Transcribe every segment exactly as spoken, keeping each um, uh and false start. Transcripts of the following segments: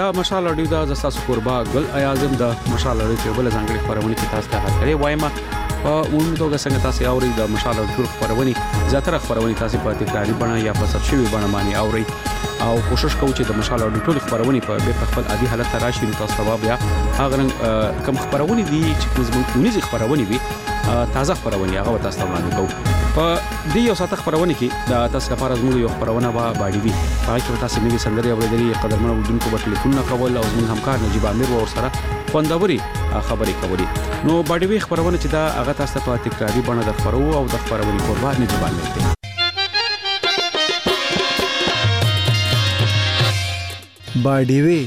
مشال اډیو دا د تاسو قربا ګل ایازم د مشال اډیو په بل ځانګړي خبرونه چې تاسو ته راکړې وایم او موږ توګه څنګه تاسو اوري د مشال اډیو خبرونه زیاتره خبرونه تاسو په تکراری بڼه یا په سبشوي بڼه باندې اوري او کوشش کوو چې د مشال اډیو خبرونه په به خپل عادي حالت راشي نو تاسو سبب یا هغه کم خبرونه دي چې موږ نيزي خبرونه وي تازه خبرونه هغه تاسو ته وړاندې کوو په دې یو ساته خبرونه کې د تاسو لپاره زموږ یو خبرونه با باډي وي هغه کې تاسو نوې سندري اوریدلې قدرمن ودونکو په ټلیفون کول او زموږ همکار نجيب امیر ور سره خوندوري خبرې کولې نو باډي وي خبرونه چې دا هغه تاسو ته تکراری بڼه د خبرو او د خبرونې قربان نجيب امیر دی باډي وي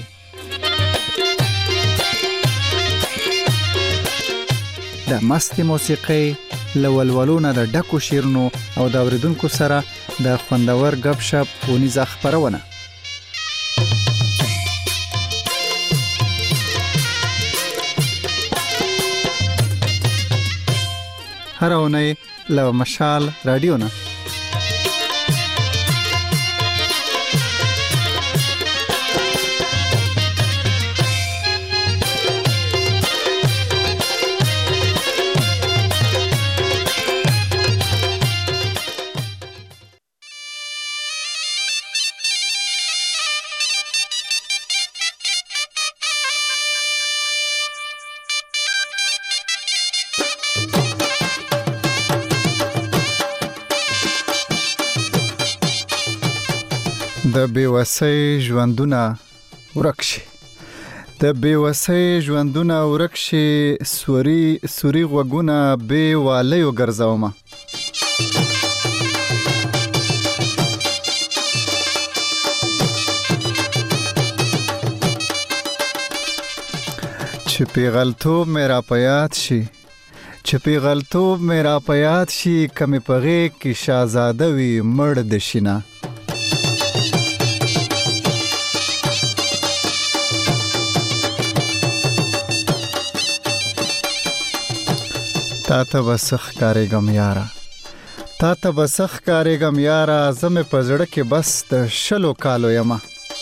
د مست موسیقي لولولونه د ډکو شیرونو او د اوریدونکو سره د خوندور غب شپ او نيزه خبرونه هر اونۍ له مشال رادیو نه د بیوسۍ ژوندونه ورکشي د بیوسۍ ژوندونه ورکشي سوري سوري غوګونه به والیو ګرځومه چې پیغلتوب مې را پیاد شي چې پیغلتوب مې را پیاد شي کمې پغې کې شاهزاده وي مړ د شینه تا ته بسخ کارېګم یارا تا ته بسخ کارېګم یارا زمې په زړه کې بس د شلو کالو یما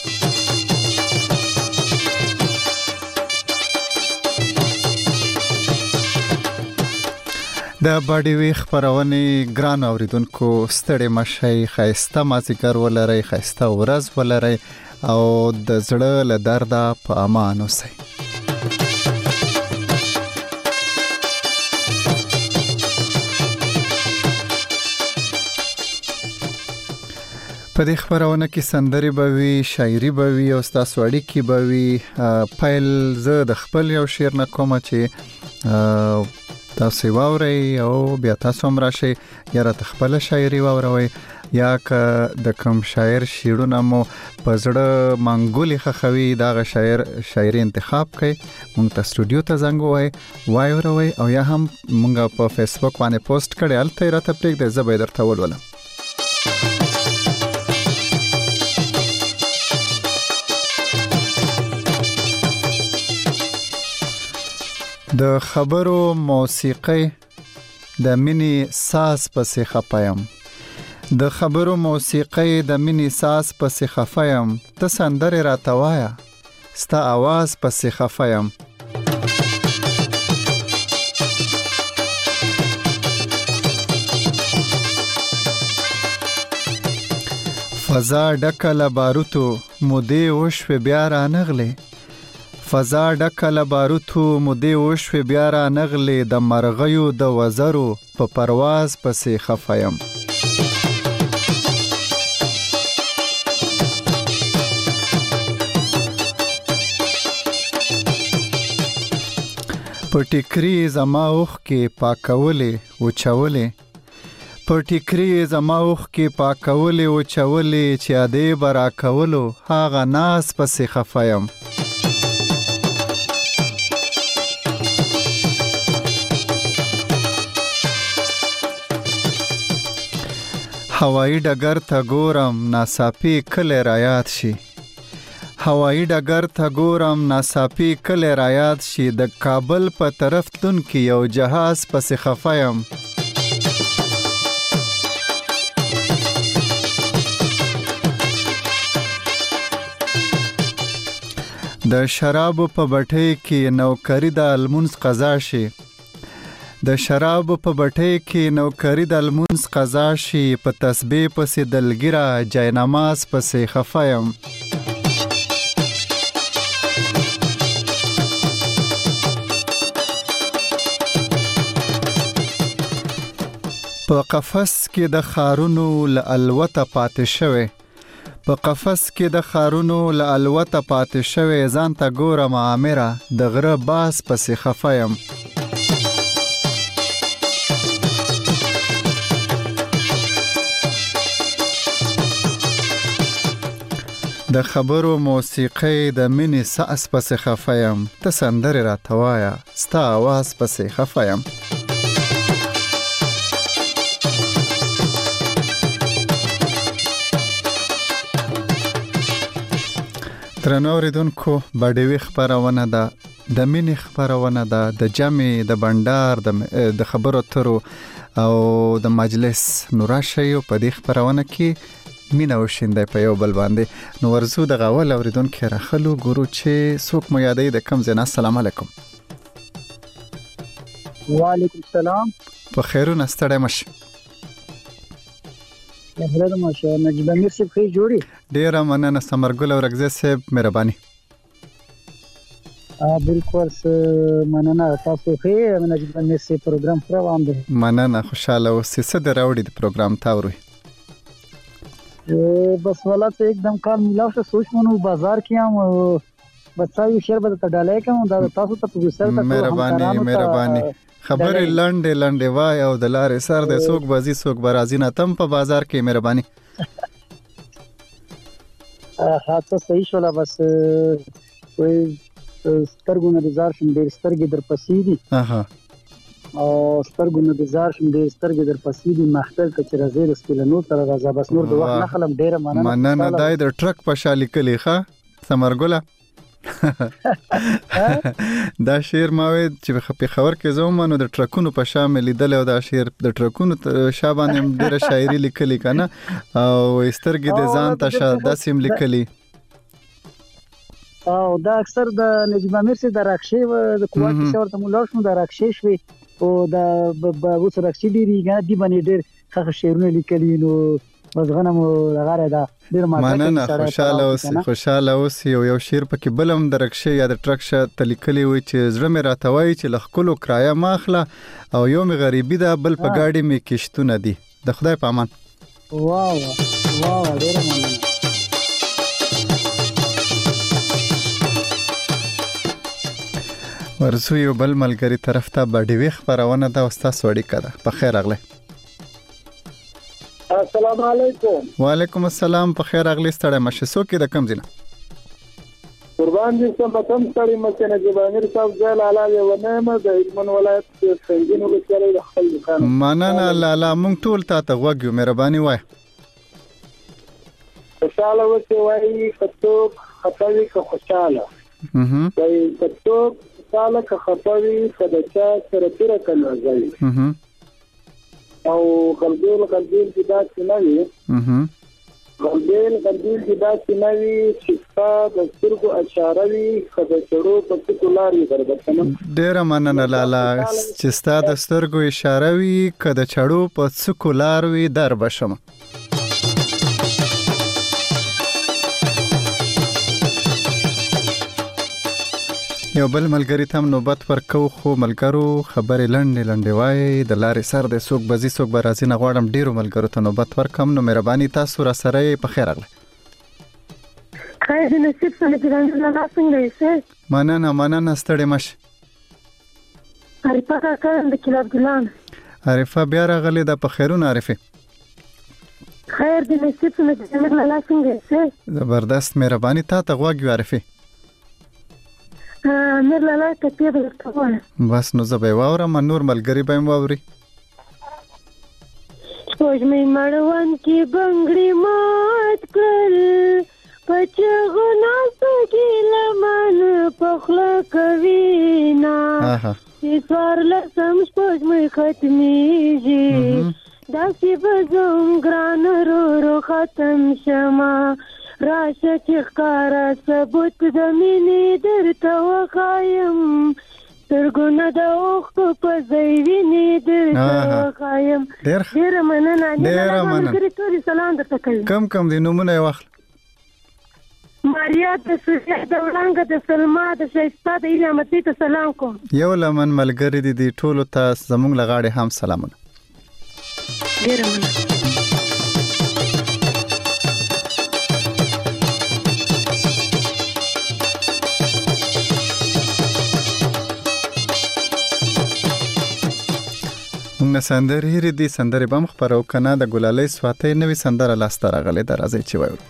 د باډي وی خبرونه ګران اوریدونکو ستړي مشي خيسته مازیګر ولري خيسته ورځ ولري او د زړه له درده په امان اوسئ په دې خبرونه کې سندري بوي شاعري بوي او تاسو اړیکې بوي فایل زه د خپل یو شعر نه کوم چې تاسو واورئ او بیا تاسو هم راشئ یا را خپل شاعري واوروئ یا که د کوم شاعر شعرونه مو په زړه منګولي خخوي دا غ شاعر شاعري انتخاب کړئ مونږ ته سټوډیو ته زنګ وای وایوروئ او یا هم مونږ په فیسبوک باندې پوسټ کړئ الته راته پرېږدئ زه به درته ولولم د خبرو موسیقي د مینی ساز پسې خپایم د خبرو موسیقي د مینی ساز پسې خفایم ته سندره را توایا ستا आवाज پسې خفایم فضا ډکه باروتو مودې وشو بیا را نغلې فضا ډکه له باروتو مودې وشوې بیا را نغلې د مرغیو د وزرو په پرواز پسې خفایم په ټیکري زما اوښ کې پاکولې وچولې په ټیکري زما اوښ کې پاکولې وچولې چې ادې به راکولو هغه ناز پسې خفایم هوایی ډګر ته ګورم ناڅاپي کله را یاد شي هوایی ډګر ته ګورم ناڅاپي کله را یاد شي د کابل په طرف تون کې یو جهاز پسې خفایم د شرابو په بټۍ کې نوکری د المونس قضا شي د شرابو په بټۍ کې نوکری د المونس قضا شي په تسبیح پسې دلګیره جای نماز پسې خفه یم په قفس کې د خارونو له الوته پاتې شوی په قفس کې د خارونو له الوته پاتې شوی ځان ته ګورم عامره د غره باز پسې خفه یم د خبرو موسیقۍ د مینې ساس پسې خفه یم ته سندرې راته وایه ستا اواز پسې خفه یم درنو اوریدونکو باډیوي خبرونه ده د مینې خبرونه ده د جمع د بندر د خبرو اترو او د مجلس نوراشي په دې خبرونه کې مینه وشیندای په یو بل باندې نو ورزو د غول اوریدونکو راخلو ګورو چې څوک مو یادې د کم زنه السلام علیکم وعلیکم السلام په خیرونه ستړی مش حضرت ماشه نجیب امیر صاحب خیر جوړي ډیر مننه سمرګل او رغزه صاحب مهرباني ا بالکل مننه تاسو خیر نجیب امیر صاحب پروګرام روان دي مننه خوشاله اوسې څه دراوړي د پروګرام تاوري بس والا ته एकदम کار ملاو شو سوچ مونږ بازار کې هم بچایو شهر به ته ډالای کوم دا تاسو ته پروفیسور ته مهرباني مهرباني خبرې لنډې لنډې وای او د لارې سر د څوک بازي څوک برازي نه تم په بازار کې مهرباني ها ته صحیح شولا بس وي سترګونه د زار شم ډېر سترګې در پسې دي اها او سترګونه د زار شم ډېر سترګې در پسې دي مختل ته چې راځي د سپیلنو تر راځه بس نور د وخت نه خلم ډېر مننه مننه دای د ټرک په شالي کلی ښه سمرګله دا شعر ما وې چې په خبر کې زوم نو د ټرکونو په شامل لیدل او دا شعر د ټرکونو شابان هم ډیره شاعري لیکلي کنه او استرګې د ځان ته شاده سیم لیکلي او دا اکثر د نجیب امیر سي د راکشي د کوټ شور ته مولا شو د راکشي شوي او د اوس راکشي ډیری غا دی باندې ډیر ښه شعرونه لیکلي نو بس غنم لغاره دا ډیر مننه خوشاله اوس خوشاله اوس یو یو شعر پکې بلم درکشه یا د ټرک شه تلیکلی وي چې زړه مې راتوي چې لخکلو کرایه ماخله او یو مې غریبي ده بل په گاډي مې کشتونه دي د خدای په امان واو واو ډیر مننه ورسو یو بل ملګری طرف ته باډیوي خبرونه دا استاد وړي کړه په خیر اغله السلام علیکم وعلیکم السلام په خیر اغلی ستړی مشه سو کې د کم زینه قربان دي سم په تم ستړی مشه نجیب امیر صاحب زال علاوه ونعمه د هلمند ولایت څنګه نو کې د خپل خان مننه لاله مونږ ټول تا ته وګیو مهرباني وای خوشاله وته وای کڅوک خپل که خوشاله اها وای کڅوک خوشاله که خپل کدچا سره تیر کله ځای اها او غلبیل غلبیل کی دا چنوي اها غلبیل غلبیل کی دا چنوي شفا د سترګو اشاره وي خدای چړو په څکولاري دربته ډیر مننه لالا چې ستاسو د سترګو اشاره وي کده چړو په څکولار وي در بشم یو بل ملګری تم نوبت ورکو خو ملګرو خبرې لنډې لنډې وای د لارې سر د سوق بزي سوق برازي نه غواړم ډیرو ملګرو ته نوبت ورکم نو مهرباني تاسو را سره په خیر اغله خیر دې نصیب سره دې نه څنګه یې مننه مننه ستړي مش عارفه کا د کلاب ګلان عارفه بیا راغلی د په خیرونه عارفه خیر دې نصیب سره دې نه څنګه یې زبردست مهرباني تا ته غواګو عارفه مر لاله ته پیغله بس نو زبې واوره من نور ملګری به واوري سپوږمۍ مړوند کې بنګړي مات کړل پچغو ناسو کې لمن پخله کوي نا چې سوارله سم سپوږمۍ ختمیږي داسې به زم ګران رو رو ختم شما راشه چې ښکارا ثبوت د مینې درته وښایم سترګونه د اوښکو په ځای وینې درته وښایم. ډېره مننه. ډېره مننه. ټولې سلام درته کوي. کم کم دي نومونه یې واخله. ماریا د سویا د وړانګه د سلما د شایسته د ایلیا متی ته سلام کوم. یو لمن ملګری دي دي ټولو ته زموږ له غاړې هم سلامونه. ډېره مننه. موږ سندرې هېرې دي سندرې به هم خپرو که نه د ګلالۍ سواتۍ نوې سندره لاسته راغلې ده. راځئ چې وایو.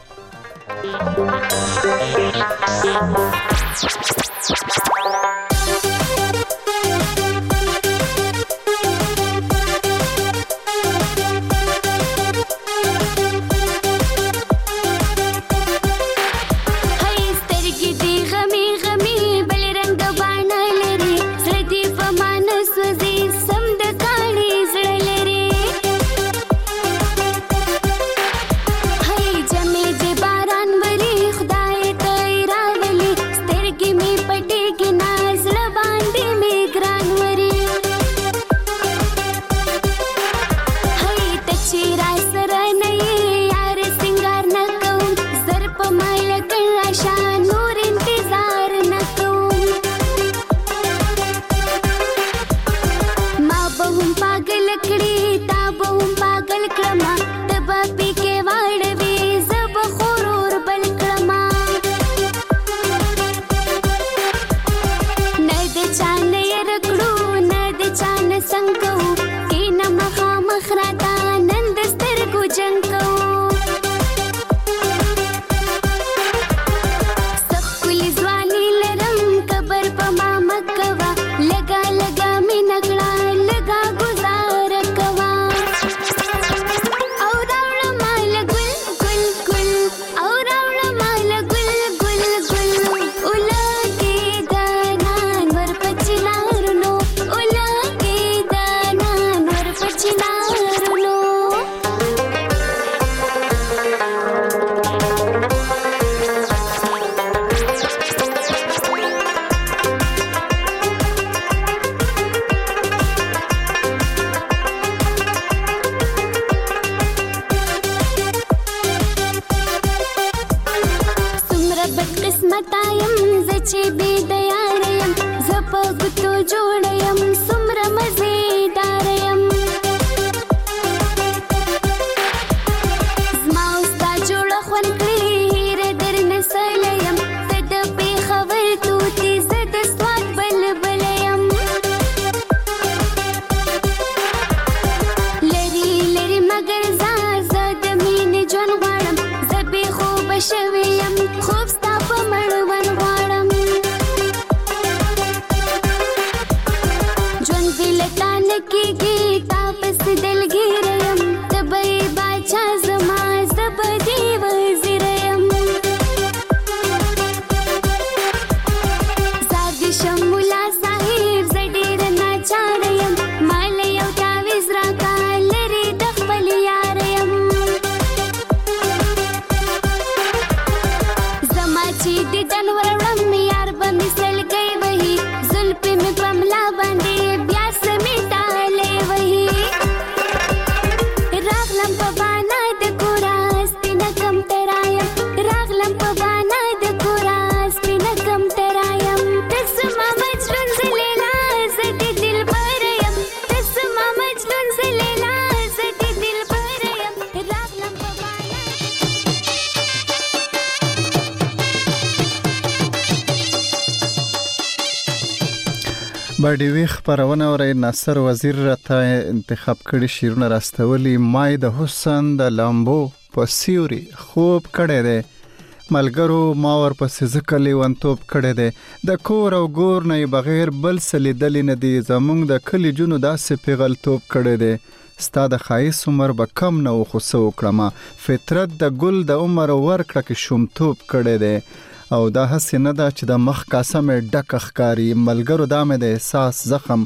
باډي وی خبرونه اوري. ناصر وزیر راته انتخاب کړي شیرونه راستولي. مای د حسن د لامبو په سیوري خوب کړي دي ملګرو ما ور پسې ځکلې ونتوب کړي دي د کور او ګور نه بغیر بل سلی دلی نه دي زمونږ د کلی جونو داسې پیغل توپ کړي دي ستا د خایس عمر به کم نه خو سو کړم فطرت د ګل د عمر ورکړه کې شوم توپ کړي دي او دا هسې نه ده چې د مخ کاسه مې ډک ښکاري ملګرو دا مې د احساس زخم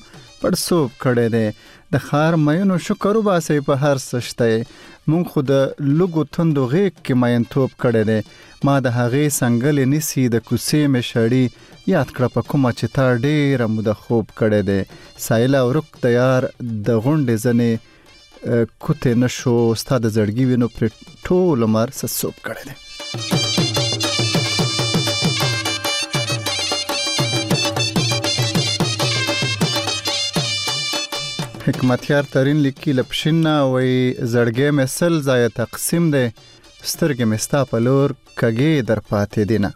پړسوب کړی دی. د ښار مینو شکر وباسئ په هر څه شته. مونږ خو د لږو توندو غیږ کې مینتوب کړی دی. ما د هغې څنګلې نیسي د کوڅې مې شړي، یاد کړه په کومه چې تا ډېره موده خوب کړی دی. سایله ورک د یار د غونډې ځنې کوتې نشو، ستا د زړګي وینو پرې ټول عمر سسوب کړی دی. حکمتیار ترین لیکي لپشینه وی زړګې مې سل ځای تقسیم دی، سترګې مې ستا په لور کږې در پاتې دینه.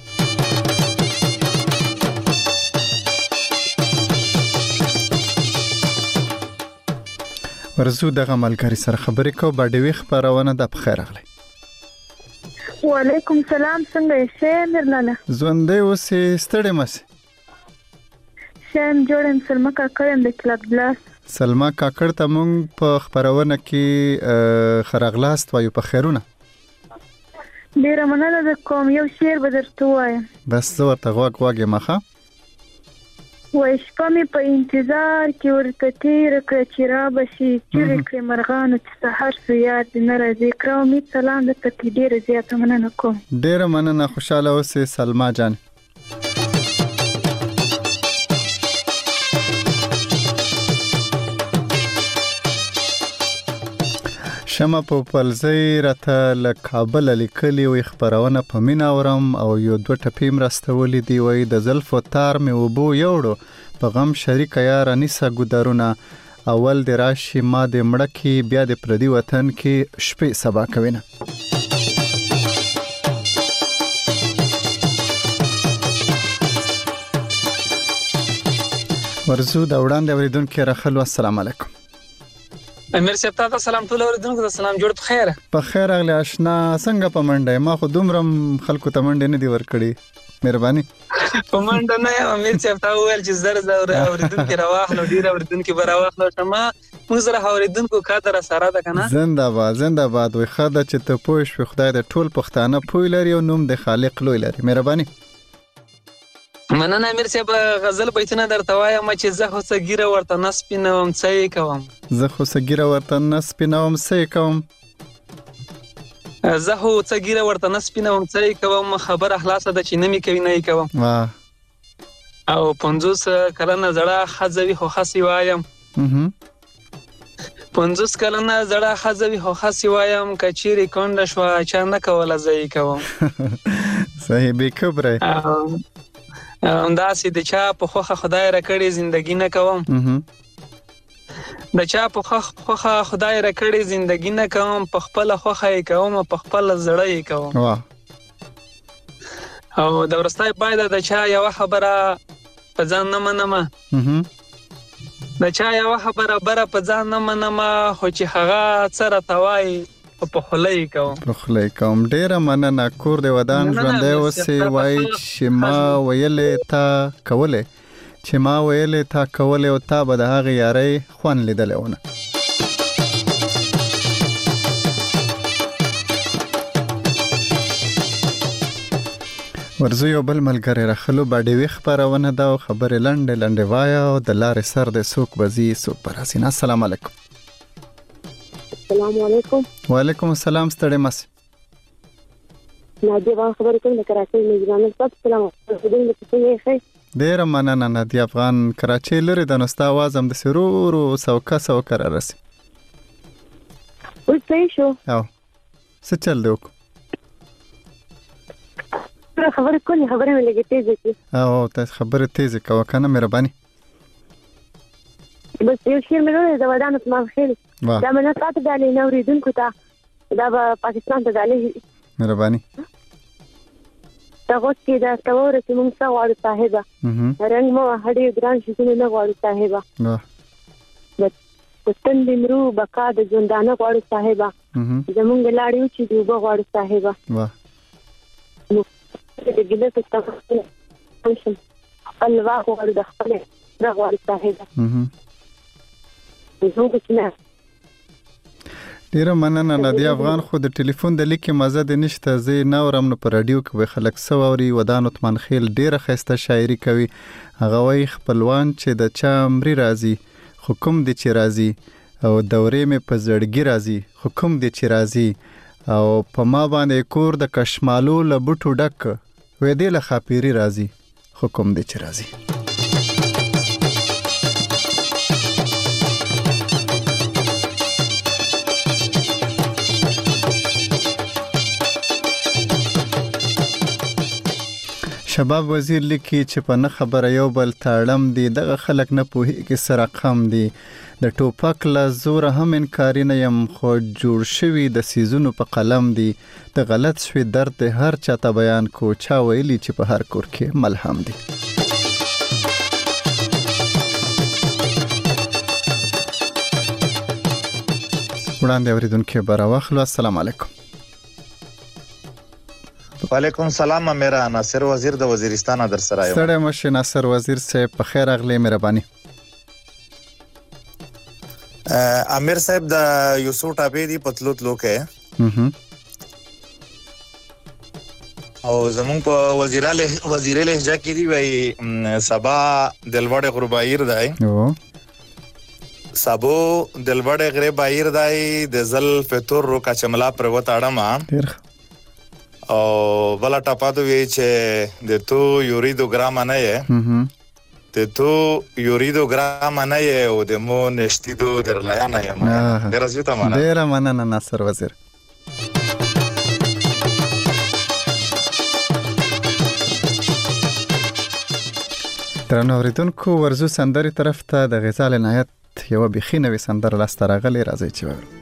ورزو دغه ملګری سره خبرې کو. باډوي خبرونه د بخیر راغلی. وعلیکم سلام، څنګه یې مرناله؟ ژوندې اوسې، ستړې مې شم جوړم. سلمہ کاکړم د کلب ګلاس. سلمہ کاکړ ته مونږ په خبرونه کې خرغلاست وایو. په خیرونه ډیره مننه د کوم یو شعر به درته وایم. بس زه ورته غوږ غوږ یم. ښه وای شپه مې په انتظار کې ورته تېره کړه چې رابشي، چیغې کړې مرغانو چې سحر سو یاد دې نه راځي. کړه امید سلام درته کې ډیره زیاته مننه کوم. ډیره مننه، خوشحاله اوسې سلمہ جان. شمه په پلزۍ راته له کابل لیکلي وي خبرونه په مینه اورم او یو دوه ټپې مرستولې دی. وایي د زلفو تار مې وبو یوړو، په غم شریکه یاره نیسه ګودرونه. اول د راشي ما د مړه کې، بیا د پردي وطن کې شپې سبا کوینه. ورزو د وړاندې اوریدونکو راخلو. السلام علیکم. امیر صاحب تاسو سلام ټول اوریدونکو ته سلام جوړ په خیر. په خیر اغلی آشنا، څنګه په منډه؟ ما خو دومره خلکو ته منډه نه دی ورکړي، مهرباني. په منډه نه امیر صاحب تاسو ویل چې زر زر اوریدونکو راواخلو، ډیر اوریدونکو براواخلو. شمه موږ سره اوریدونکو کادر سره ده کنه. زنده باد زنده باد. وي خدای چې ته پوه شې، خدای د ټول پښتانه پوی لري او نوم د خالق لوی لري. مهرباني. مننه امیر صاحب. غزل بیتونه درته وایم چې زه خو څه ګیره ورته نس پینوم څه یې کوم. زه خو څه ګیره ورته نس پینوم څه یې کوم. زه خو څه ګیره ورته نس پینوم څه یې کوم. خبره خلاصه ده چې نه مې کوي نه یې کوم. او پنځوس کلنه زړه ښځه وي خو خسې وایم. پنځوس کلنه زړه ښځه وي خو خسې وایم. که چیرې کونډه شوه چا نه کوله زه یې کوم. صحیح بې کبره. همداسې د چا په خوښه خدای راکړې زندګي نه کوم. د چا په خوښه خدای راکړې زندګي نه کوم. په خپله خوښه یې کوم او په خپله زړه یې کوم. او د وروستۍ پایله د چا یوه خبره په ځان نه منمه. د چا یوه خبره بره په ځان نه منمه، خو چې هغه څه راته وایي په خوله یې کوم. په خوله یې کوم. ډېره مننه. کور د ودان ژوندی اوسې. وایي چې ما ویلې تا کولې، چې ما ویلې تا کولې او تا به د هغې یارۍ خوند لیدلی ونه. ورزو یو بل ملګری راخلو. باډوي خبرونه ده او خبرې لنډې لنډې وایه او د لارې سر د څوک به ځي څوک به راسي. السلام علیکم. السلام علیکم. وعلیکم السلام. ستړی ماسې. نادیه افغان خبرې کوم د کراچۍ میزبانه. السلام علیکم. ډېره مننه نادیه افغان. کراچۍ لرې ده نو ستا اواز هم داسې ورو ورو سوکه سوکه را رسي. اوس صحیح شو؟ او څه چل دی وکړو؟ خبرې کولې، خبرې مې لږې تیزې کړې. او تاسې خبرې تیزې کوه که نه، مهرباني. بس یو شعر مې لولی د ودانو په ماښخېل. دا مې نه تاته ډالۍ نه اورېدونکو ته، دا به پاکستان ته ډالۍ. مهرباني. دا غوږ کې دا ته واوره چې موږ څه غواړو صاحبه. رنګ مه وهه ډېر ګران شیزونه نه غواړو صاحبه. په تندې مرو بقا د ژوندانه غواړو صاحبه. زمونږ لاړې وچې دي اوبه غواړو صاحبه. د ګیله په تمه شم خپل واک غواړو د خپلې نه غواړو صاحبه. ډیره مننه نادي افغان. خو د ټلیفون د لیکي مزه د نشته، زه نه اورم نو په رادیو کې به خلک سو اوري. ودان عثمان خیل ډیره خسته شاعري کوي. هغه وای خپلوان چې د چا امري راځي حکم دي چې راځي، او دورې مې په زړګي راځي حکم دي چې راځي، او په ما باندې کور د کشمالو له بوټو ډک وې دې له خاپيري راځي حکم دي چې راځي. شباب وزیر لیکي چې په نه خبره یو بل تاړم دي، دغه خلک نه پوهیږي سره کم دي. د ټوپک له زور هم انکاري نه یم، خو جوړ شوي د سیزونو په قلم دي. د غلط شوي درد د هر چاته بیان کو، چا ویلي چې په هر کور کې ملهم دي. وړاندې اوریدونکو بار واخلو. السلام علیکم. وعلیکم السلام. میرا ناصر وزیر د وزیرستان در سره یم. سره مشه ناصر وزیر صاحب په خیر اغلی مهرباني. امیر صاحب د یوسف ټاپې دی پتلوت لوکه او زمون په وزیراله وزیر لهجه کې دی وای سبا دلوړ غربایر دی او سبو دلوړ غربایر دی د زل فطور رو کا چملا پر وتاړم او بلا ټاپاتو وی چې د تو یوریدو ګرام نه یې ته تو یوریدو ګرام نه یې او د مو نشتیدو درلیا نه یې. ډیر زیاته معنا. ډیر مننه ناصر وزیر. ترنو اوریدونکو ورزو سندري طرف ته د غزال عنایت یو بخینه وی سندر لاستر غلی راځي چې وره.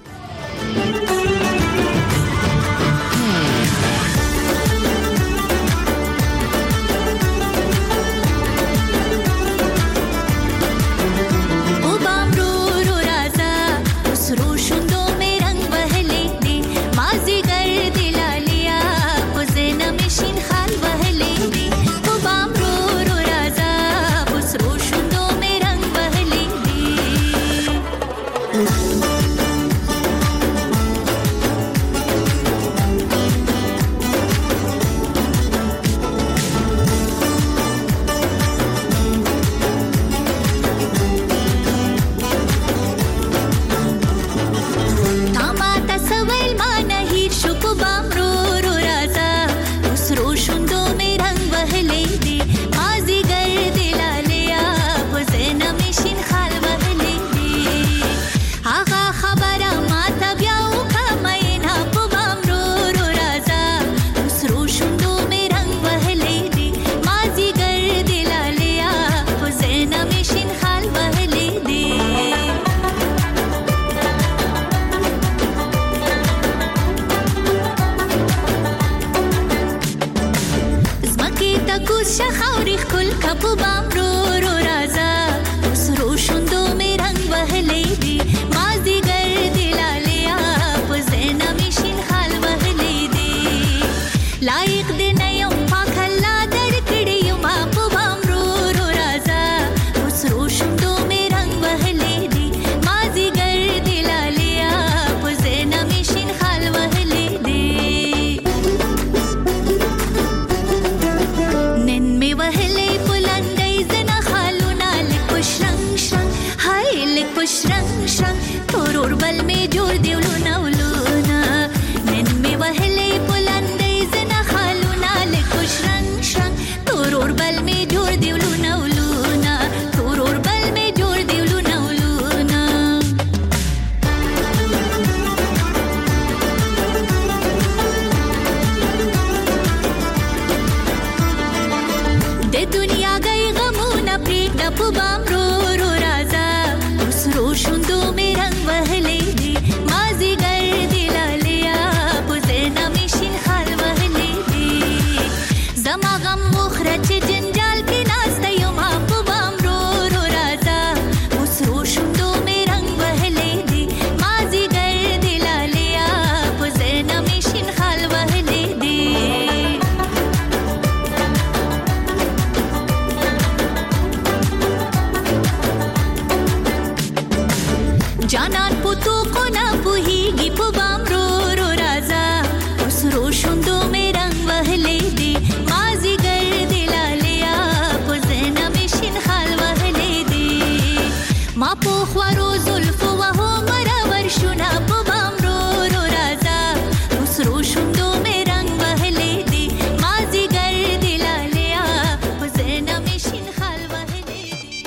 जानन पुतु को ना पुहीगी په بام رو رو رازا اوس روشوندو مې رنگ وهلې دي مازیګر د لالیا په زنه مې شین خال وهلې دي ما په خوارو زلفو وهو مرور شونه په بام رو رو رازا اوس روشوندو مې رنگ وهلې دي مازیګر د لالیا په زنه مې شین خال وهلې دي.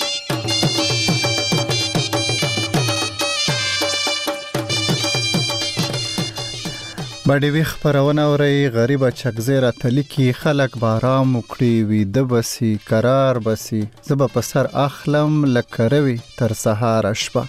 باډي وی خبرونه اوري غریبه چکزیره تلیکی خلک بارام وکړي وي د بسی قرار بسی زب په سر اخلم لکروي تر سهار شپه.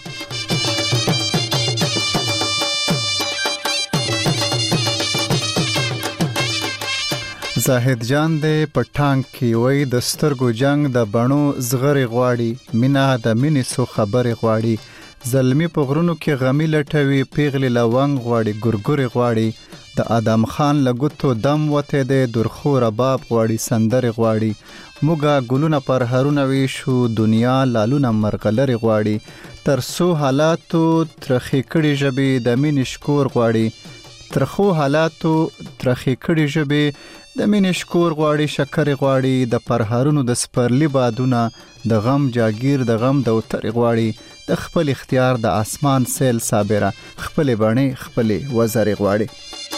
زاهد جان دې پټانک کی وای د سترګو جنگ د بڼو زغری غواړي مینا د مینې سو خبري غواړي زلمی په غرونو کې غمی لټوي پیغلی لونګ غواړي ګورګوري غواړي د آدم خان لګوتو دم وته د درخو رباب غواړي سندري غواړي موګه ګلونه پر هرونه وی شو دنیا لالونه مرغلري غواړي ترسو حالاتو ترخی کړي جبې د مینې شکور غواړي ترخو حالاتو ترخی کړي جبې د مینې شکور غواړي شکر غواړي د پرهارونو د سپرلی بادونه د غم جاگیر د غم د اوتر غواړي د خپل اختیار د اسمان سیل صابره خپل باندې خپل وزر غواړي.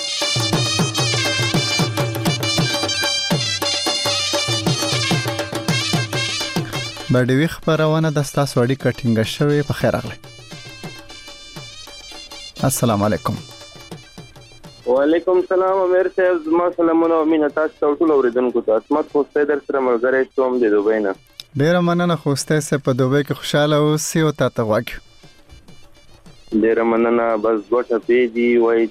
باډي وی خبرونه د ستاسو اړیکه کټینګ شوی په خیر راغلی. السلام علیکم. وعلیکم السلام امیر صاحب زما سلامونه او مینه تاسو ټول اوریدونکو ته اسمت خوسته در سره ملګری شوم د دوبۍ نه. ډیره مننه خوسته سه په دوبۍ کې خوشاله اوسئ او تاسو واګ. ډیره مننه بس ګوټه پیږي وای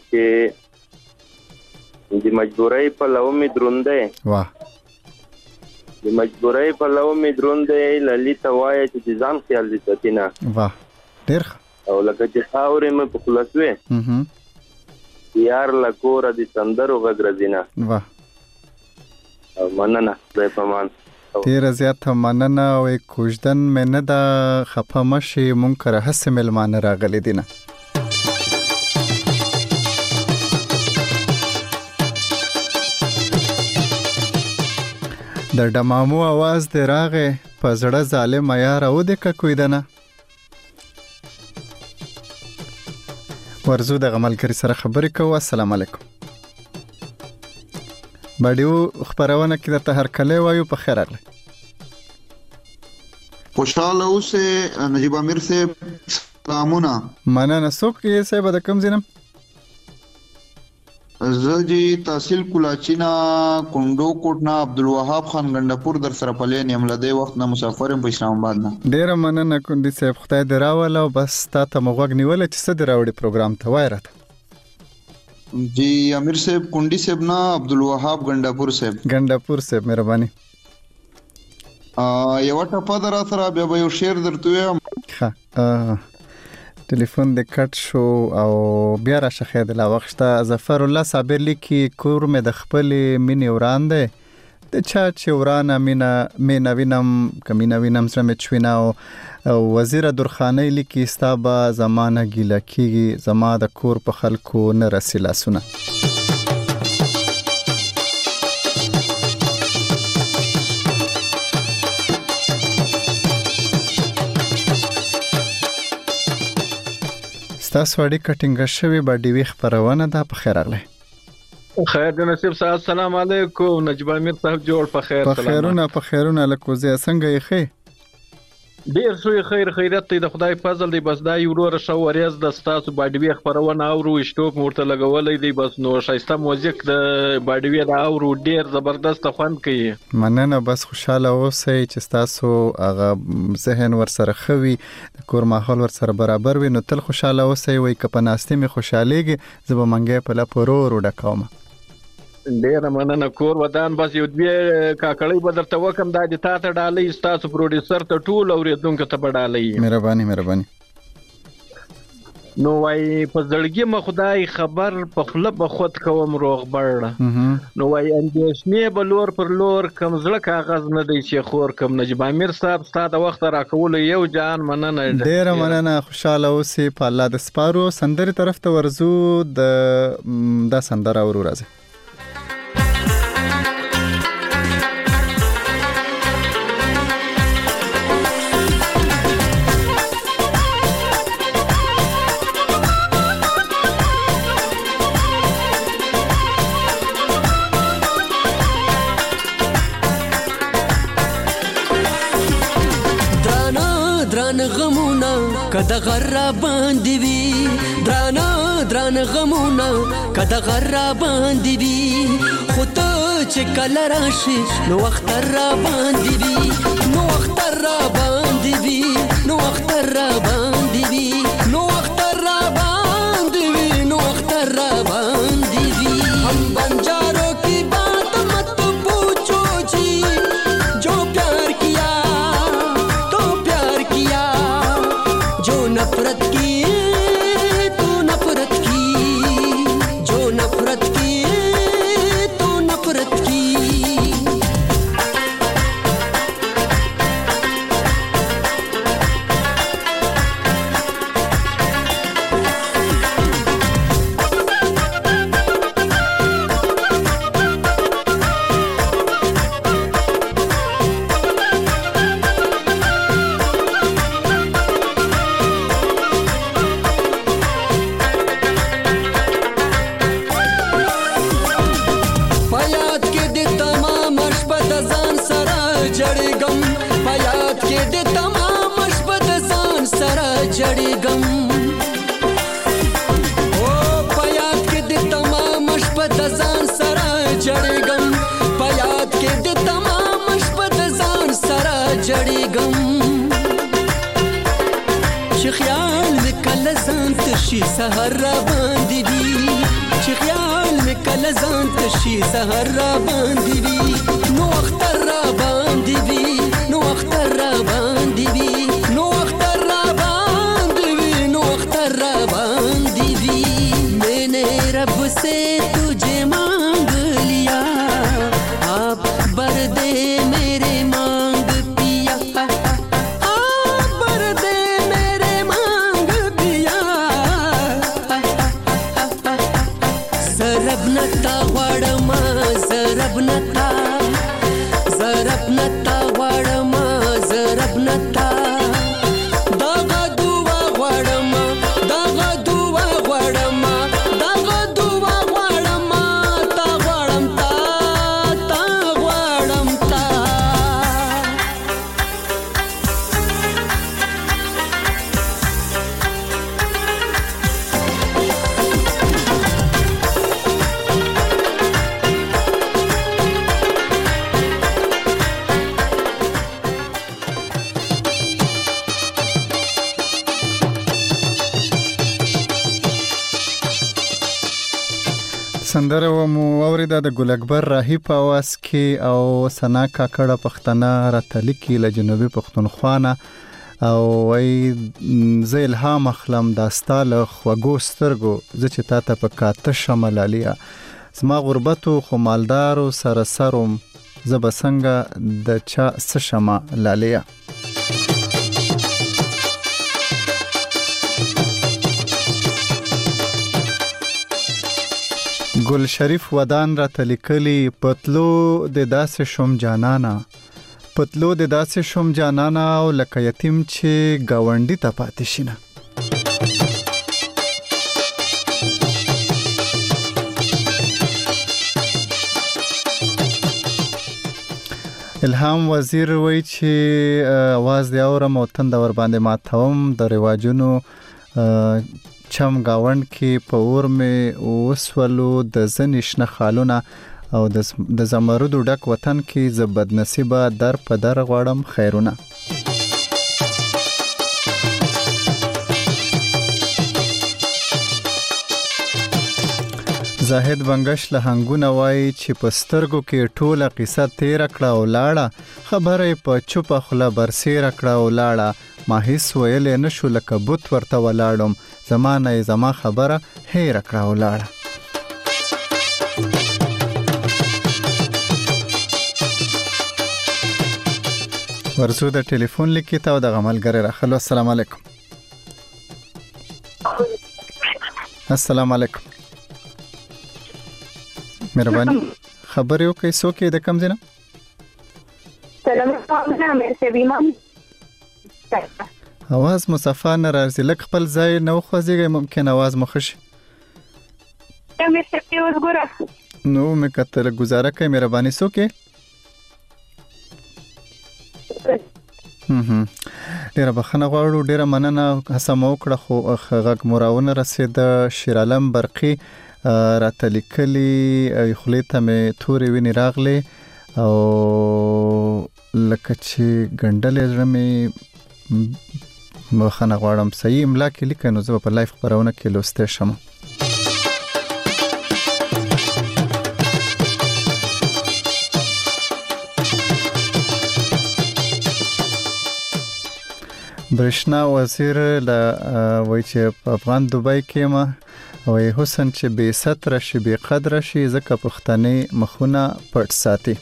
چې د مجبورۍ په لو می دروندې واه د مجبورۍ په لو می دروندې للیت وای چې ځان خیال دي تتینا واه ډیر او لکه چې خاورې مې په خلاصوي اها یار لکور د سندرو غږ رزینا واه مننه به پمان ډیر زیات مننه او کوژدن مې نه دا خفه مشي مونږ کر هڅه ملمانه راغلي دینه. د ډمامو आवाज دی راغې په زړه ظالم یار او د کوي دنه ورزو د غملګری سره خبرې کوو. السلام علیکم. باډیو خبرونه کې د هر کله وایو په خیر راغلی. خوشاله اوسه نجیب امیر سے سلامونه. مننه څوک یې صاحب د کوم ځینم زجی تحصیل کولاچینا کندو کوټنا عبدالوهاب خان غندپور در سره پلین یم لدی وخت نه مسافرم په اسلام آباد نه. ډیر مننه کندی صاحب خدای دراول او بس تا ته مغوګ نیول چې څه دراوړي پروګرام ته وای راته. جی امیر صاحب کندی صاحب نه عبدالوهاب غندپور صاحب. غندپور صاحب مهرباني. ا یو ټپه در سره بیا به یو شعر درته وایم. ها ټلیفون د کټ شو او بیا را شخې د لا وخت ظفر الله صابر لیکي کور مې د خپل مینې وران دی د چا چې ورانه مینا مینا وینم کمینا وینم سره مې چوینا او وزیر درخانه لیکي استابه زمانه ګیله کیږي زما د کور په خلکو نه رسیلا سونه. تاسو اړیکه کټینګ شوی باډي وی خبرونه ده په خیر راغلی. خیر د نصیب صاحب السلام علیکم نجیب امیر صاحب جوړ په خیر په خیرونه په خیرونه لکوزه څنګه یې خې ډیر سوی خیر خیرت دی د خدای فضل دی بس دا یو ور شو وریاز د ستاسو باډي وی خبرونه او رو شټوک مرته لګولې دی بس نو شایسته موزیک د باډي وی دا او ډیر زبردست خوند کوي. مننه بس خوشاله اوسئ چې تاسو هغه ذهن ور سره خوي د کور ماحول ور سره برابر وي نو تل خوشاله اوسئ وای کپناستې می خوشاليږي زب منګه په لپورو رو ډکوم. ډیر مننه کور ودان بس یو دوی کاکړی بدرته وکم دا د تا ته ډالۍ تاسو پروډوسر ته ټول اوریدونکو ته ډالۍ. مهرباني مهرباني. نو وای په زړګي م خدای خبر په خله به خود کوم روغ بړه نو وای اندېشنې به لور پر لور کم زړه کاغذ نه دی چې خور کم نجیب امیر صاحب ستا د وخت راکول یو جان مننه ډیره مننه خوشاله اوسې په الله د سپارو سندرې طرف ته ورزو د دا سندره ورو راځي کده غرا باندې وی درانا دران غمونه کده غرا باندې وی خو ته چې کله راشي نو وخت را باندې وی نو وخت را باندې وی نو وخت را باندې وی نو وخت را باندې وی نو وخت را باندې وی هم بنجارو کی بات مت پوچھو جی جو پیار کیا تو پیار کیا جو نفرت کی تو نفرت کی جو نفرت کی تو نفرت کی سهر را باندې وی چې خیال مې کله ځان ته شي سهر را باندې وی نو وخت را باندې وی نو وخت را باندې وی نو وخت را باندې وی نو وخت را باندې وی میں نے رب سے تجھے مانگ لیا آپ بر دے میرے مانگ پیا نتا غړما زرب نتا زرب نتا غړما زرب نتا دغه دوا غړما دغه دوا غړما دغه دوا غړما تا غړم تا تا غړم تا سندره و مو اوریده د ګل اکبر راهی په आवाज کې او سنا کاکړه پښتنه راتلیکي له جنوبي پښتونخوا نه او وای زه الهام اخلم داستا له خوګو سترګو زه چې تا ته په کاته شمالالیا زما غربتو خو مالدارو سره سروم زه به څنګه د چا څه شمه لالیا ګل شریف ودان را تلیکلی پتلو د داسې شوم جانانا پتلو د داسې شوم جانانا او لکه یتیم چې گاونډي ته پاتې شینه الهام وزیر وای چې आवाज دی اورم او تند ور باندې ماتوم د رواجونو چم گاوند کې په اور مې وسولو د زنشنه خالونه او د زمرودو ډک وطن کې ز بد نصیبه در په در غړم خیرونه زاهد بنگش له هنګونه وای چې په سترګو کې ټوله قصه تیر کړه او لاړه خبره په چوپه خله برسیر کړه او لاړه ما هیڅ ویلې نه شو لکه بوت ورته ولاړم زمانه یې زما خبره هېره کړه ولاړه. ورزو د ټلیفون لیکي ته د غملګری راخلو. السلام علیکم. السلام علیکم. مهرباني خبرې وکړئ څوک یې د کوم ځای نه؟ سلام علیکم مرسي بیمام. اواز مصفا نه راځي لږ خپل ځای نه وخوځېږئ ممکن اواز مو ښه شي. مرسي اوس ګوره نو مې کتل ګزاره کوي مهرباني څوک یې؟ ډیره بخښنه غواړو ډیره مننه هڅه مو وکړه خو غږ مو راونه رسېده. شیر عالم برقي راته لیکلي خولې ته مې تورې وینې راغلې او لکه چې ګنډلې زړه مې بخښنه غواړم صحیح املا کې لیکئ نو زه به په لایف خپرونه کې لوستی شم. برشنا وزیر له وای چې په افغان دوبۍ کې ما وای حسن چې بے ستر شي بے قدر شي ځکه پښتنې مخونه پټ ساتي.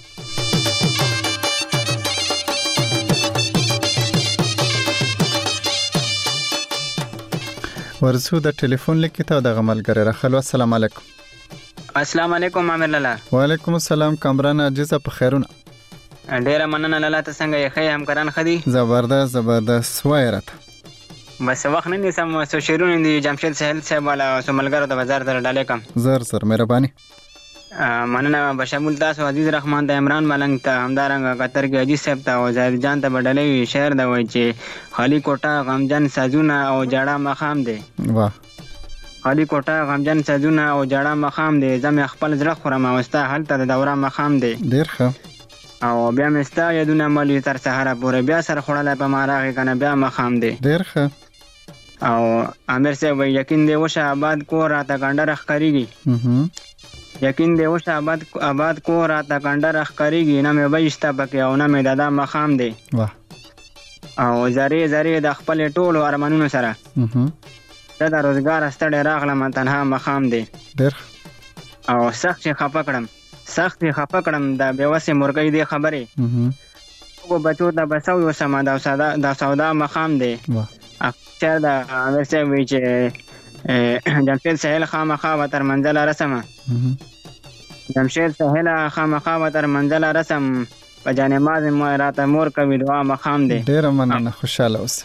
ورزو د ټلیفون لیکي ته د غملګری راخلو. السلام علیکم. السلام علیکم عامر لالا. وعلیکم السلام کامران عزیزه په خیرونه. ډیره مننه لالا ته څنګه یې ښه همکاران ښه دي؟ زبردست زبردست وایې راته. بس وخت نه نیسم څو شعرونه دي جمشید سهیل صاحب والا څو ملګرو د بازار ته ډالۍ کړم. زر زر مهرباني. مننه بشمول تاسو عزیز رحمان ته عمران ملنګ ته همدارنګه قطر کې عزیز صاحب ته او زاهد جان ته به ډالۍ وي. شعر دی وایي چې خالی کوټه غمجن سازونه او جاړه مخام دی. واه خالی کوټه غمجن سازونه او جاړه مخام دی زه مې خپل زړه خورم او ستا هلته د دوره مخام دی. ډېر ښه. او بیا مې ستا یادونه ملي تر سهاره پورې بیا سر خوړلی په ما راغې که نه بیا مخام دی. ډېر ښه. او امیر صاحب وایي یقین دی وشه آباد کور راته ګنډه ښکارېږي. یقین دی وشه آباد آباد کور راته ګنډه ښکارېږي نه مې وی شته پکې او نه مې دادا مخام دی. واه او زرې زرې د خپلې ټولو ارمانونو سره زه د روزګار ستړی راغلم تنها مخام دی. ډېر او سخت چې خفه کړم سخت یې خفه کړم د بېوسې مرغۍ دې خبرې هغو بچو ته به سوی اوسم دا سودا مخام دی. شعر د امیر صاحب وایي چې جمشید سهیل خامخا به تر منزله رسمه جمشید سهیل خامخا به تر منزله رسم په جانماز مو راته مور کوي دعا مخام دی. ډېره مننه خوشحاله اوسه.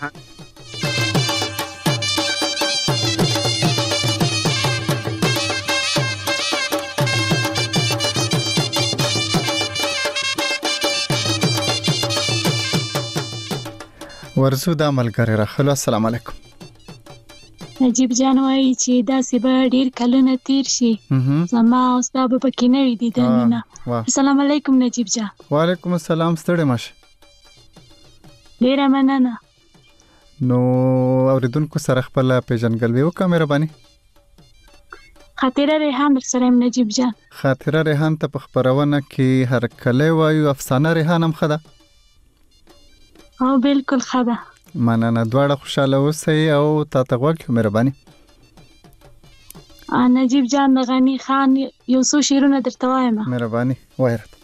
ورزو د ملګری راخلو. السلام علیکم. نجیب جان وایي چې داسې به ډېر کلونه تیر شي زما او ستا به پکې نه وي دیدنونه. السلام علیکم نجیب جان. وعلیکم السلام ستړی مه شې. ډېره مننه. نو اورېدونکو سره خپله پېژندګلوي وکړه مهرباني. خاطره ریحان در سره یم نجیب جان. خاطره ریحان ته په خپرونه کې هرکلی وایو افسانه ریحان هم ښه ده. او بالکل ښه ده. مننه دواړه خوشحاله اوسئ او تا ته غوږ کړو مهرباني. نجیب جان د غني خان یو څو شعرونه درته وایم. مهرباني وایه راته.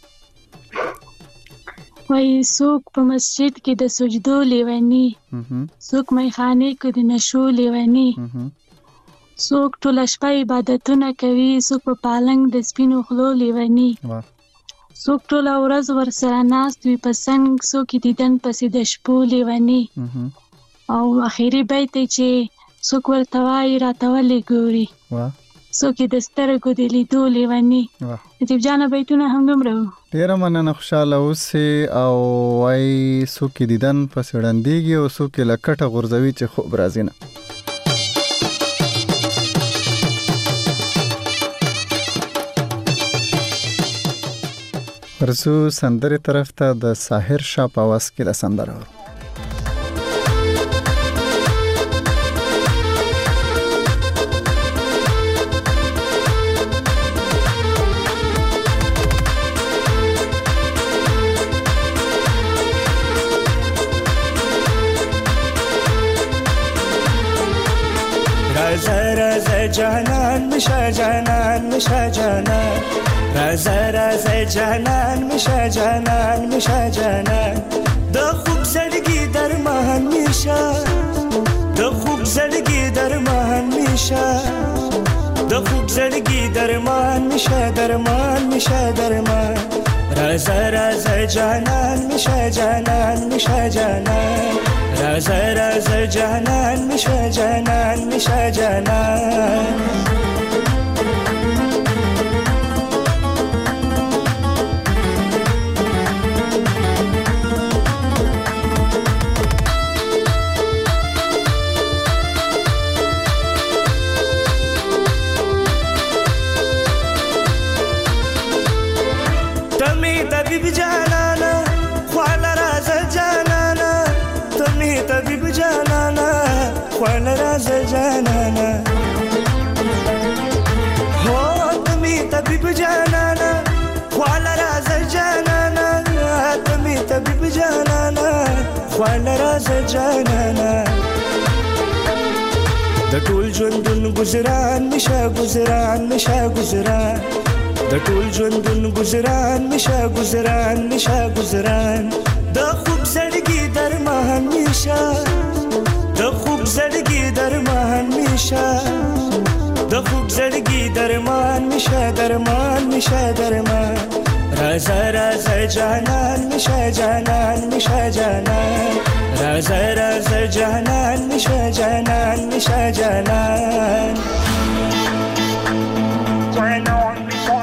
وایي څوک په مسجد کې د سجدو لیوني څوک میخانې کې د نشو لیوني څوک ټوله شپه عبادتونه کوي څوک په پالنګ د سپینو خلو لیوني څوک ټوله ورځ ورسره ناست وي په څنګ څوک یې دیدن پسې د شپو لیوني او اخري بیت دی چې څوک ورته وایي راته ولې ګوري څوک یې د سترګو د لیدو لیوني. نجیب جانه بیتونه هم دومره وو. ډېره مننه خوشحاله اوسې او وایي څوک یې دیدن پسې ړندېږي او څوک یې له کټه غورځوي چې خوب راځي نه. ورزو سندرې طرف ته د ساحر شاه په آواز کې د سندره ورو. رازا رازا جانان میشه جانان میشه جانان رازا رازا جانان میشه جانان میشه جانان د خوب زندگی درمان میشه د خوب زندگی درمان میشه د خوب زندگی درمان میشه درمان میشه درمان رازا رازا جانان میشه جانان میشه جانان رازا رازا جانان میشه جانان میشه جانان طبيب جانانا خوالا راز جانانا تمي طبيب جانانا خوالا راز جانانا هو تمي طبيب جانانا خوالا راز جانانا تمي طبيب جانانا خوالا راز جانانا د ټول ژوندون گزاران میشه گزاران میشه گزاران د ټول ژوندون گزاران میشه گزاران میشه گزاران د خوب زندگی درمان میشه د خوب زندگی درمان میشه د خوب زندگی درمان میشه درمان میشه درمان رازا رازا جانان میشه جانان میشه جانان رازا رازا جانان میشه جانان میشه جانان جانان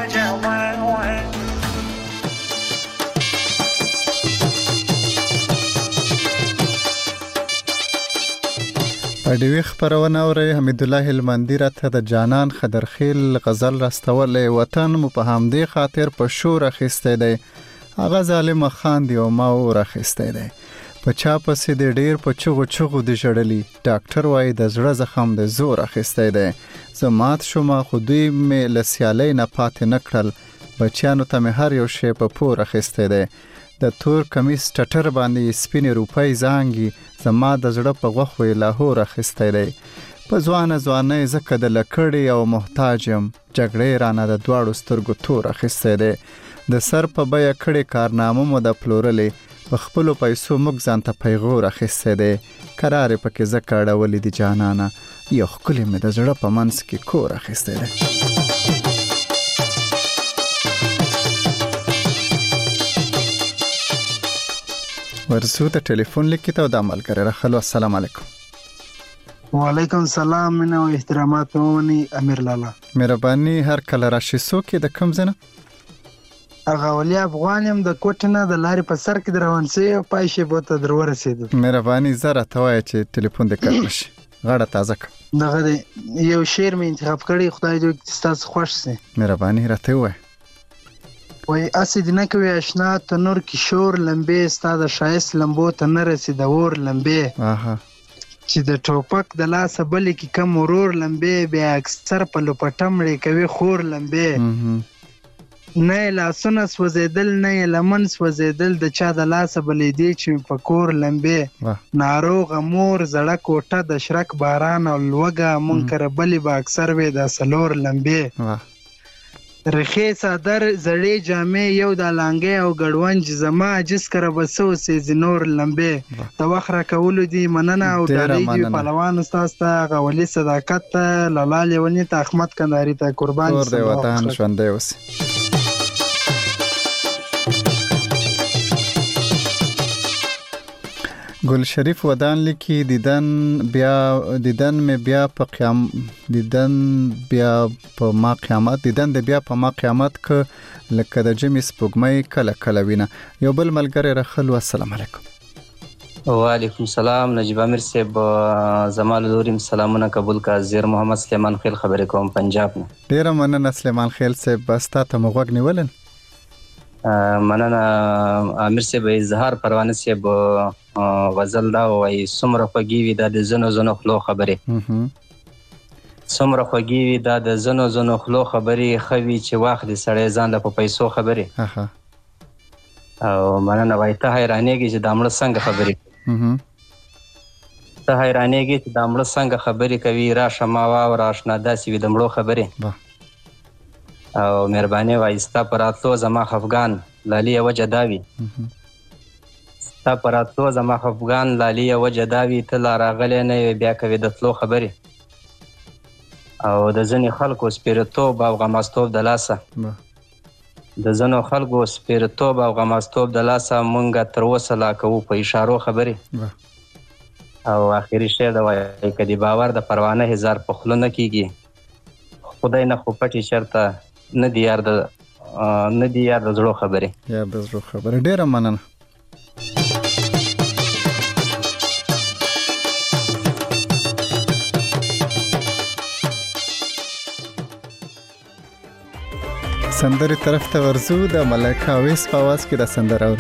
پډوي خبرونه اوري حمید الله هلمندي راته د جانان خدرخیل غزل راستولې وطن مو په همدې خاطر په شور اخیسته دی هغه ظالم خان دی او ما اور اخیسته دی په چا پسې د ډیر په چغو چغو د جړلی ډاکټر وای د زړه زخم د زور اخیسته دی زمات شوما خو دوی مې لسیالې نه پاتې نکړل بچیانو ته مې هر یو شی په پور اخیسته دی د تور کمیس ټټر باندې سپینې روپۍ زانګي زما د زړه په غوښوي لاهور اخیستی دی په ځوانه ځوانۍ زه که د لکړې او محتاج یم جګړې رانه د دواړو سترګو تور اخیستی دی د سر په بیه کړې کارنامه مو د پلورلې په خپلو پیسو موږ ځان ته پیغور اخیستی دی کرارې پکې زکه اړولې دي جانانه یو ښکلې مې د زړه په منځ کې کور اخیستی دی ورسو ته ټلیفون لیکي ته د عمل کرے رخلو السلام علیکم وعلیکم السلام منه او احترامات مونی امیر لالا مهرباني هر کله راشي سو کې د کم زنه هغه ولي افغان يم د کوټنه د لارې په سر کې روان سي او پایشه بوته درو رسید مهرباني زره توای چې ټلیفون دې کړل شي غاړه تازه ک دغه یو شعر مې انتخاب کړی خدای دې تاسو خوښ سي مهرباني راته وای وای اسید نه کوي آشنا تنور کشور لمبه ستاد شایست لمبو ته نه رسید اور لمبه اها چې د ټوپک د لاس بل کې کم ورور لمبه بیا اکثر په لپټم لري کوي خور لمبه نه لاسونه سوځیدل نه لمن سوځیدل د چا د لاس بلې دی چې په کور لمبه ناروغ مور زړه کوټه د شرک باران او لوګه منکر بلې با اکثر وې د سلور لمبه رخي صدر زړې جامې یو د لانګې او ګډونج زما جس کر بسو سي زنور لمبه د وخره کول دي مننه او ډالۍ دی پهلوان استاد ته غولي صداقت لاله لونی ته احمد کندهاری ته قربان اور دی وطن ژوندې اوس گل شریف ودان لیکي دیدن بیا دیدن می بیا په قیام دیدن بیا په ما قیامت دیدن د بیا په ما قیامت ک لکه د جمی سپوږمۍ کله کله وینه یو بل ملګری رخل السلام علیکم وعلیکم السلام نجیب امیر صاحب زمال دوریم سلامونه قبول کا زیر محمد سلیمان خیل خبرې کوم پنجاب نه ډیر مننه سلیمان خیل صاحب بستا ته مغوګ نیولن مننه امیر صاحب اظهار پروانه صاحب غزل دا وای سمره خوږی وي دا د زنو زنو خلو خبرې سمره خوږی وي دا د زنو زنو خلو خبرې خوي چې واخ دې سړی ځان له پیسو خبرې او مننه وای ته حیرانېږي چې دا مړ څنګه خبرې ته حیرانېږي چې دا مړه څنګه خبرې کوي راشه ما واوره اشنا داسې وي د مړو خبرې او مهرباني وایي ستا په راتلو زما خفګان لالي یې وجه دا وي ستا په راتلو زما خفګان لالي یې وجه دا وي ته لا راغلی نه یې بیا کوې د تلو خبرې او د ځینې خلکو سپیرتوب او غمازتوب د لاسه د ځینو خلکو سپیرتوب او غمازتوب د لاسه مونږ تر اوسه لا کوو په اشارو خبرې او آخري شعر د وایي که د باور د پروانه هزار په خوله نه کېږي خدای نه خو پټې چېرته نه دي یار د نه دي یار د زړو خبرې یار د زړو خبرې ډېره مننه سندرې طرف ته ورځو د ملکه اویس په اواز کې د سندره اورو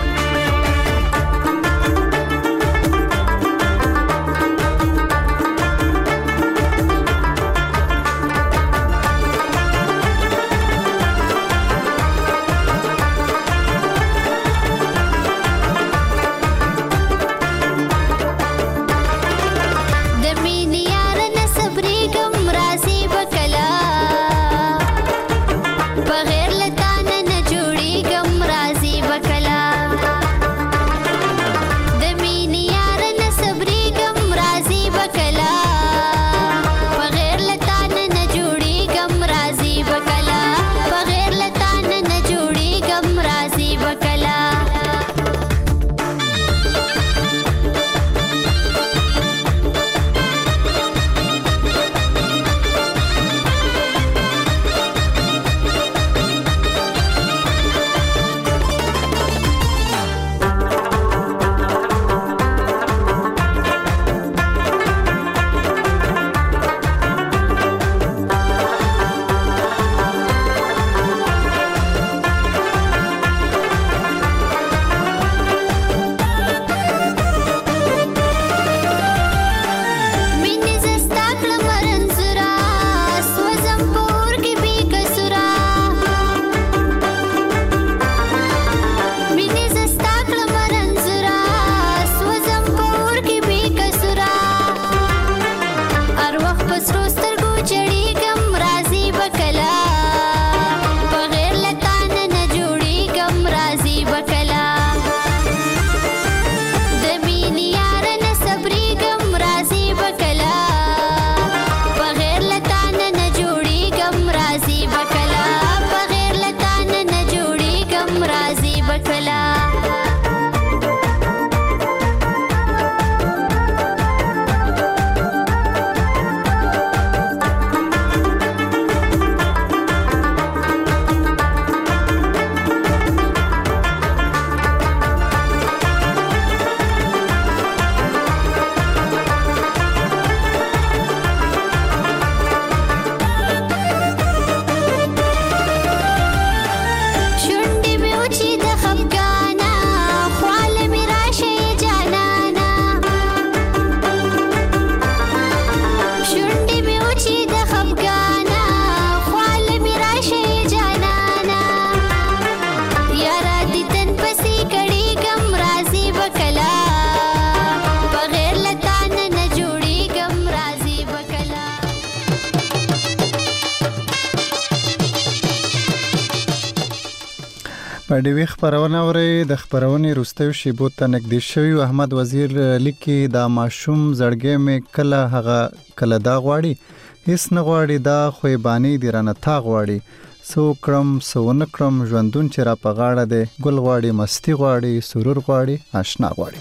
په ډیوی خبرونه اوري د خبرونې روستیو شیبو ته نږدې شوی احمد وزیر لیکي دا ماشوم زړګې مې کله هغه کله دا غواړي هیڅ نه غواړي دا خوېبانی دی رانه تا غواړي سو کرم سو نکرم ژوندون چې را په غاړه دی ګل غواړي مستی غواړي سرور غواړي آشنا غواړي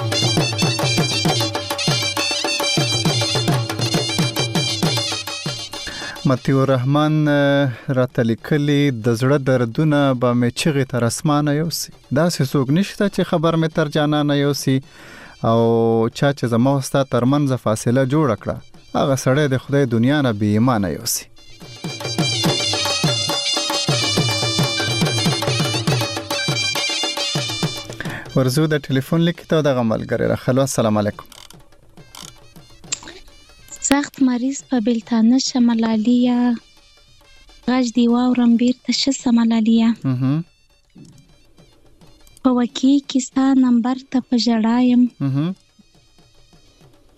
متیو الرحمن راته لیکلي د زړه دردونه به مې چغې تر اسمانه یوسي داسې څوک نشته چې خبر مې تر جانانه یوسي او چا چې زما او ستا ترمنځ فاصله جوړه کړه هغه سړی د خدای دنیا نه بې ایمانه یوسي ورزو د ټلیفون لیک ته دغه ملګری راخلو السلام علیکم سخت مریض په بلتانه شمالالیا غږ دی واورم بیرته شه سمالالیا په وکی کیسا نمبر ته په جړایم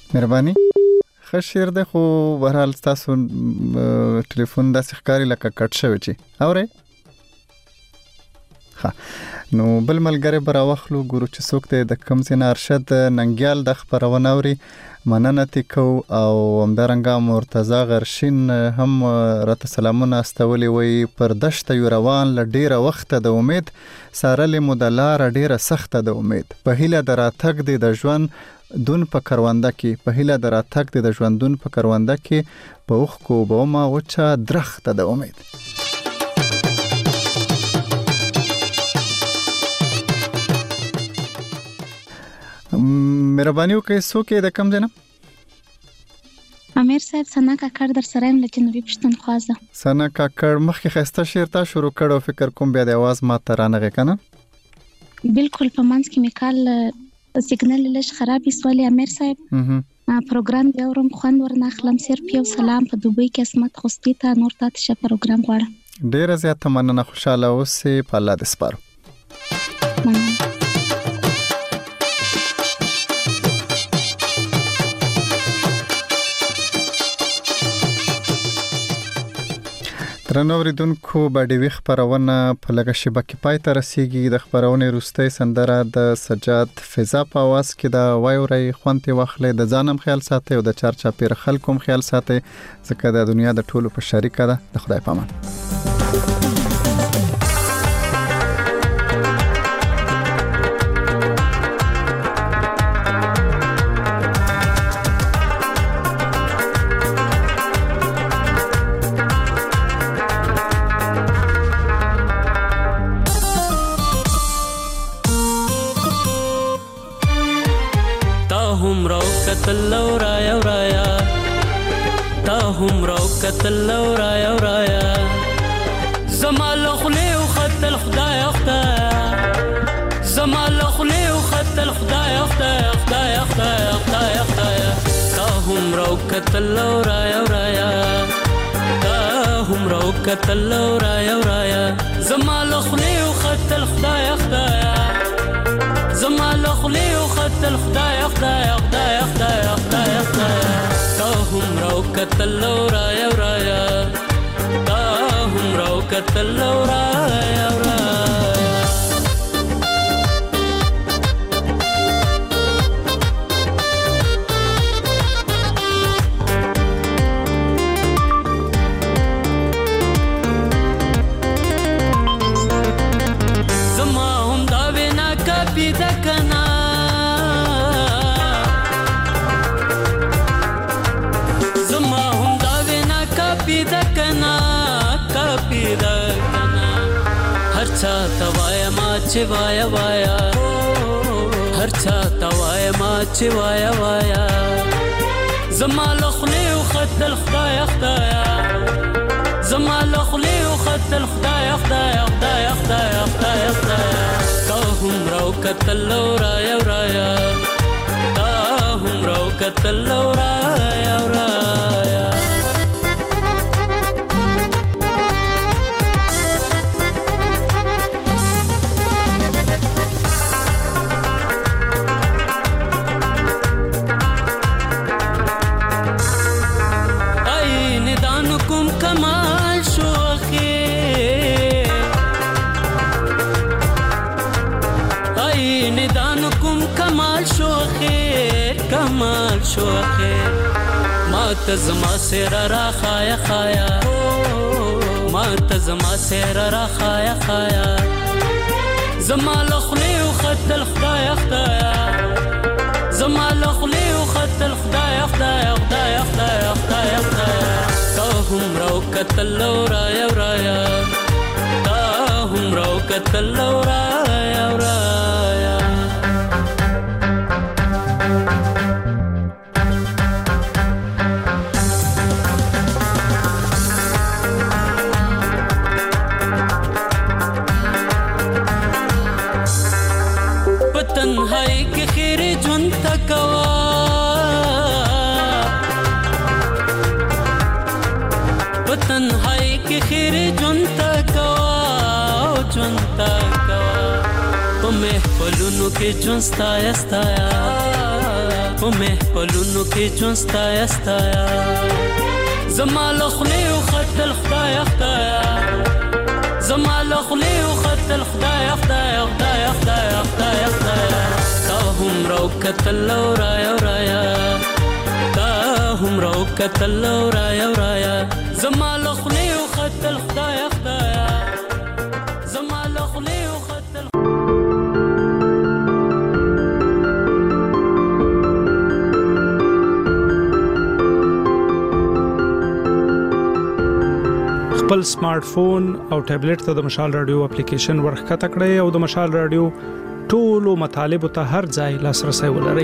مهرباني ښه شعر دی خو بهرحال ستاسو ټلیفون داسې ښکاري لکه کټ شوی چې اورئ ښه نو بل ملګری به راواخلو ګورو چې څوک دی د کوم ځای نه ارشد ننګیال د خپرونه اوري مننه ترې کوو او همدارنګه مرتضی غرشین هم راته سلامونه استولي وایي پر دشته یو روان له ډېره وخته د امید څارلې مو د لاره ډېره سخته د امید په هیله د راتګ دی د ژوند دون په کرونده کې په هیله د راتګ دی د ژوندون په کرونده کې په اوښکو به ومه وچه درخته د امید. مهرباني وکړئ څوک یې د کوم ځای نه؟ امیر صاحب ثنا کاکړ در سره یم له جنوبي پښتونخوا زه. ثنا کاکړ مخکې ښایسته شعر تا شروع کړ او فکر کوم بیا د اواز ما ته رانغی که نه؟ بالکل په منځ کې مې کال سیګنل لږ خرابې سولې امیر صاحب پروګرام بیا اورم خوند ورناخلم صرف یو سلام په دوبۍ کې عصمت خوستی ته نور تاته شه پروګرام غواړم. ډېره زیاته مننه خوشحاله اوسې په الله دې سپارو. درنو اوریدونکو باډیوي خپرونه په لږه شیبه کې پای ته رسیږي. د خپرونې وروستۍ سندره د سجاد فضا په اواز کې ده. وایورئ خوند یې واخلئ د ځان هم خیال ساتئ او د چارچاپېره خلکو هم خیال ساتئ ځکه د دنیا د ټولو په شریکه ده. د خدای په امان. قتل ورايا ورايا زمال خلي وخد الخدايا خدايا زمال خلي وخد الخدايا خدايا خدايا خدايا خدايا خدايا تاهم رو قتل ورايا ورايا تاهم رو قتل ورايا ورايا زمال خلي وخد الخدايا خدايا زمال خلي وخد الخدايا خدايا خدايا خدايا خدايا خدايا تاهم رو قتل ورايا ورايا تاهم رو قتل ورايا ورايا زما هم دا وینا کپی دکنا هرچا توایا ما چې وایا وایا هرچا توایا ما چې وایا وایا زما لخلي وخد الخدايا خدايا زما لخلي وخد الخدايا خدايا خدايا خدايا خدايا خدايا تاهم رو قتل ورايا ورايا تاهم رو قتل ورايا ورايا کمال شوخی ای ندانکم کمال شوخی کمال شوخی ما تزما سر را خایا خایا ما تزما سر را خایا خایا زما لخلی وخد الخدايا خدايا زما لخلی وخد الخدايا خدايا خدايا خدايا خدايا خدايا تاهم رو قتل ورايا ورايا تاهم رو قتل ورايا ورايا پتنهائی کی خیر جون تکوا تنهائی کی خیر جنتا کوا جنتا کوا په محفلونو کې جون ستایا ستایا په محفلونو کې ژوند ستایا ستایا زما له خولې وختل خدایه خدایه زما له خولې وختل خدایه خدایه خدایه خدایه خدایه خدایه تا هم راوکتل ورایا ورایا تا هم راوکتل ورایا ورایا زما له خولې وختل خدایه خدایه زما له خولې وختل خپل سمارټ فون او ټابلیټ ته د مشال رادیو اپلیکیشن ورخکته کړئ او د مشال رادیو ټولو مطالبه ته هر ځای لاسرسي ولرئ.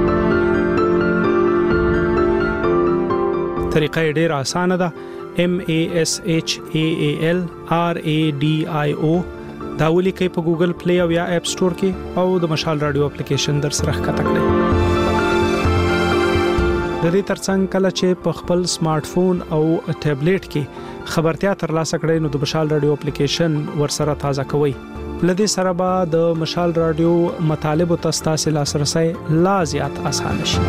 طریقه ډیره اسانه ده. M A S H A A L R A D I O دا ولیکئ په ګوګل پلی او یا اپ سٹور کې او د مشال رادیو اپلیکیشن در سره ښکته کړئ. د دې ترڅنګ کله چې په خپل سمارټ فون او ټابلیټ کې خبرتیا ترلاسه کړئ نو د مشال رادیو اپلیکیشن ورسره تازه کوئ. لدې سره به د مشال رادیو مطالبه تاسو لاسرسي لا زیات آسان شي.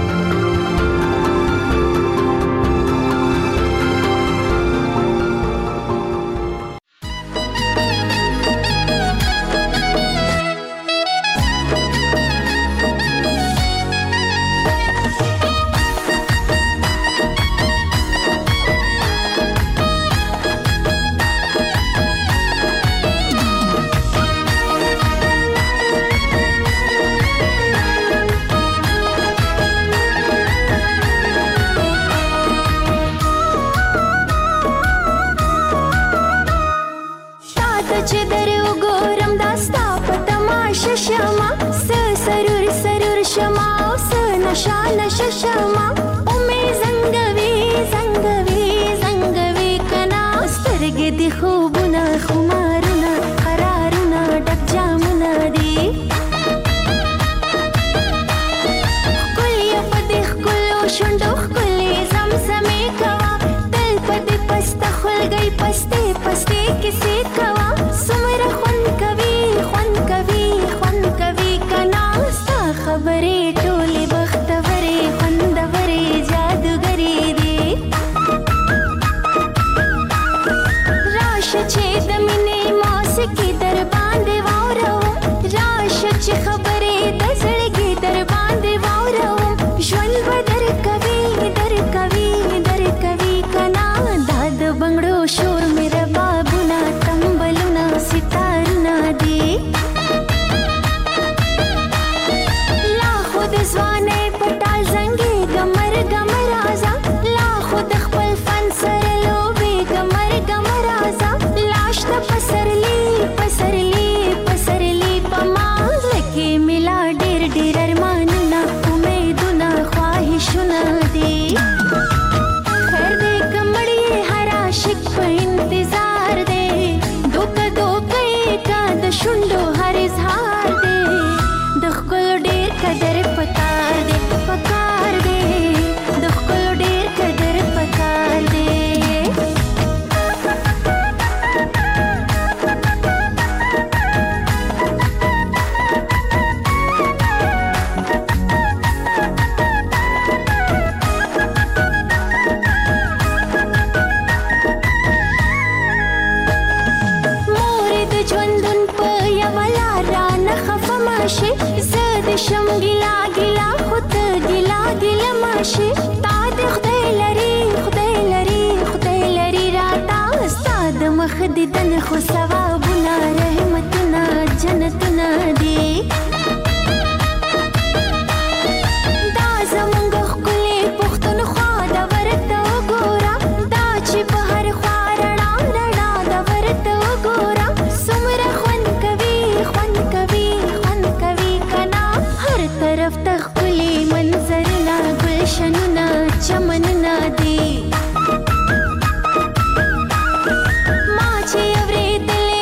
ما چې اورېدل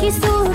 کیسو